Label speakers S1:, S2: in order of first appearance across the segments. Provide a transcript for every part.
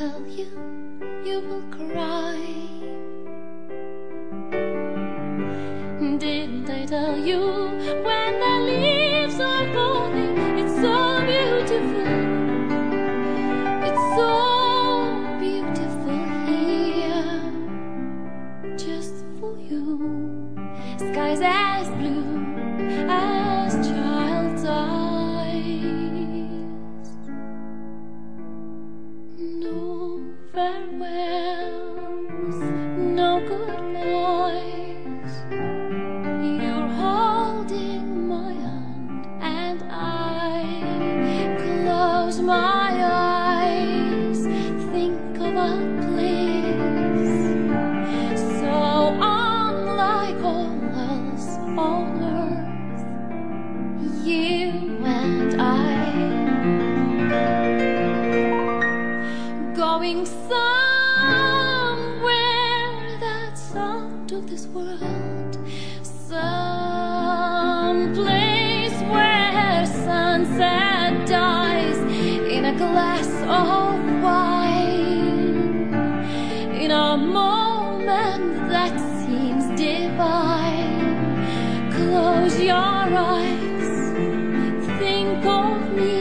S1: tell you, you will cry? Didn't I tell you when the leaves are falling, it's so beautiful, it's so beautiful here, just for you. Skies as blue as child's eyes. No farewells, no goodbyes. You're holding my hand and I close my eyes. Think of a place so unlike all else on earth. You and I going somewhere that's out of this world, some place where sunset dies in a glass of wine, in a moment that seems divine. Close your eyes, think of me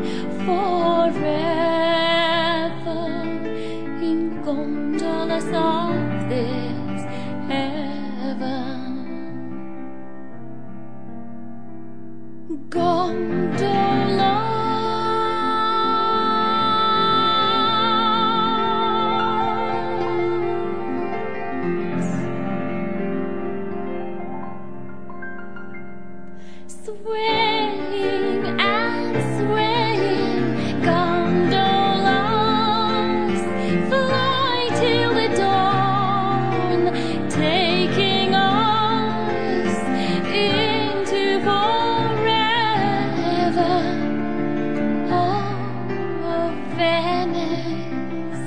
S1: forever in gondolas of this heaven. Gondolas. Swaying and swaying gondolas fly till the dawn, taking us into forever. Oh, Venice.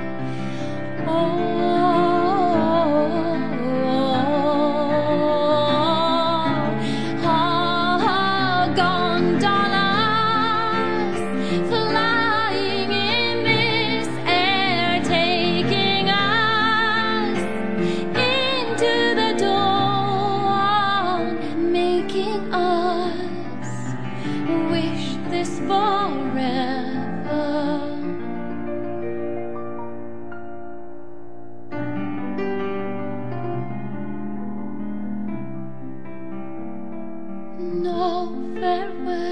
S1: Gondolas flying in this air, taking us into the dawn, making us wish this forever. No farewell.